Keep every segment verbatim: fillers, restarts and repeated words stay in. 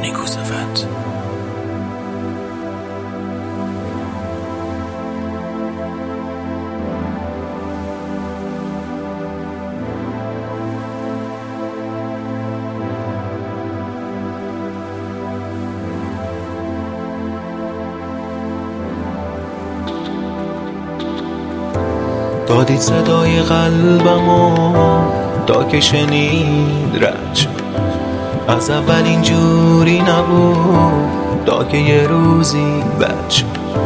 نیکوصفت. دادید صدای قلبمو تا که شنید رد. از اول اینجوری نبود تا که یه روزی بچ.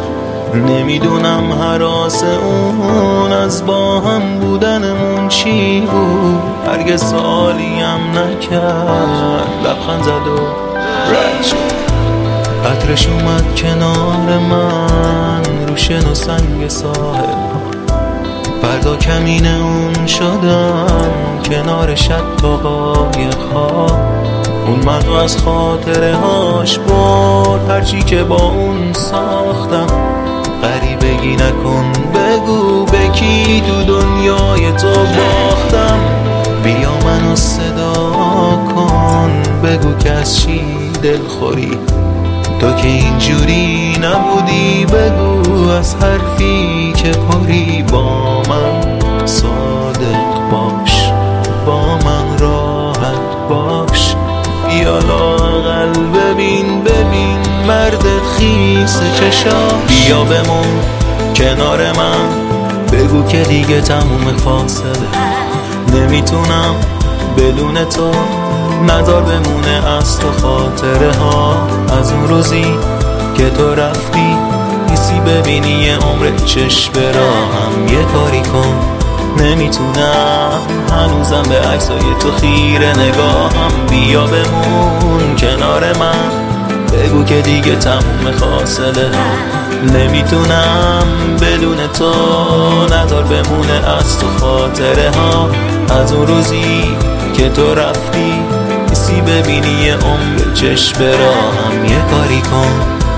نمیدونم هراس اون از با هم بودنمون چی بود. هرگز سوالیم نکرد، لبخند زد و رد شد. عطرش اومد کنار من رو شن و سنگ ساحل. فردا کمین اون شدم کنار شط و قایق‌ها. اون منو از خاطره هاش برد، هرچی که با اون ساختم. غریبگی نکن، بگو به کی تو دنیای تو باختم. بیا منو صدا کن، بگو که از چی دلخوری. تو که اینجوری نبودی، بگو از حرفی که پری. با من صادق باش، با من راحت باش. بیا لااقل ببین ببین مردت خیس چشاش. بیا بمون کنار من، بگو که دیگه تموم فاصله. نمیتونم بدون تو، نذار بمونه از تو خاطره ها. از اون روزی که تو رفتی حسی ببینی یه عمر چشم براهم. یه کاری کن، نمیتونم هنوزم به عکسای تو خیره نگاهم. بیا بمون کنار من، بگو که دیگه تموم فاصله ها. نمیتونم بدون تو، نذار بمونه از تو خاطره ها. از اون روزی که تو رفتی حسی ببینی یه عمر چشم براهم. یه کاری کن،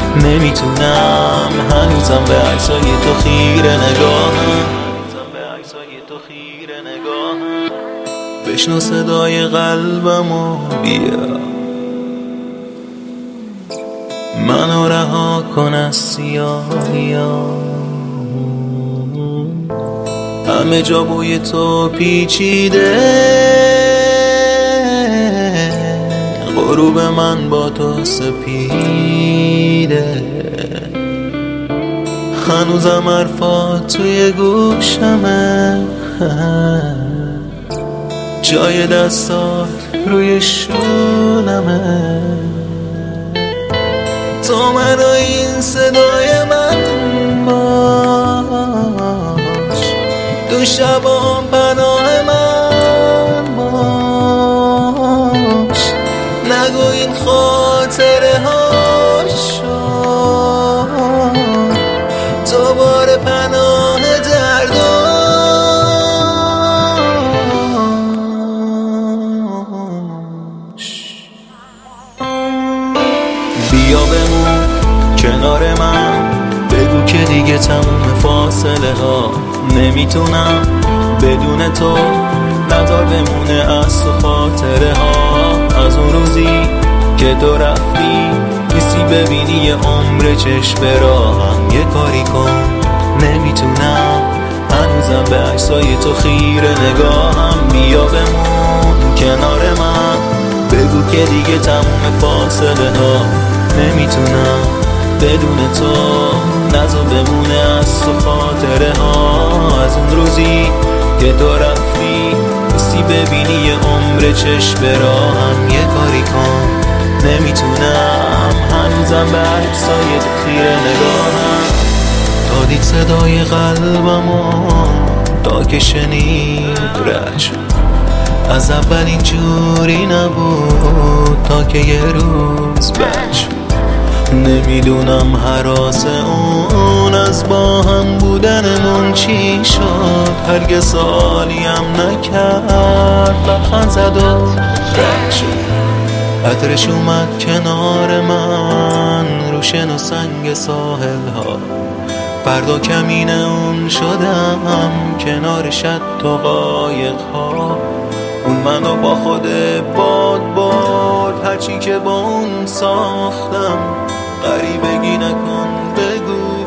نمیتونم هنوزم به عکسای تو خیره نگاهم. بشنو صدای قلبمو، بیا منو رها کن از سیاهیا. همه جا بوی تو پیچیده، غروب من با تو سپیده. هنوزم حرفات توی گوشمه، جای دستات روی شونمه. تو منو این صدای من باش، تو شبام پناه من باش. نگو این خاطره ها شد تو بار پناه درداش. بیا بمون کنار من، بگو که دیگه تموم فاصله ها. نمیتونم بدون تو، نذار بمونه از تو خاطره ها. از اون روزی که تو رفتی حسی ببینی یه عمر چشم براهم. یه کاری کن، نمیتونم هنوزم به عکسای تو خیره نگاهم. بیا بمون کنار من، بگو که دیگه تموم فاصله ها. نمیتونم بدون تو، نذار بمونه از تو خاطره ها. از اون روزی که تو رفتی حسی ببینی یه عمر چشم براهم. یه کاری کن، نمیتونم هنوزم به عکسای تو خیره نگاهم. دادید صدای قلبمو تا که شنید رد شد. از اول اینجوری نبود تا که یه روز بد شد. نمیدونم هراس اون از با هم بودنمون چی شد. هرگز سوالیم نکرد، لبخند زد و رد شد. عطرش اومد کنار من رو شن و سنگ ساحل ها. فردا کمین اون شدم کنار شط و قایق ها. اون منو با خود باد باد هرچی که با اون ساختم غریبگی نکن بگو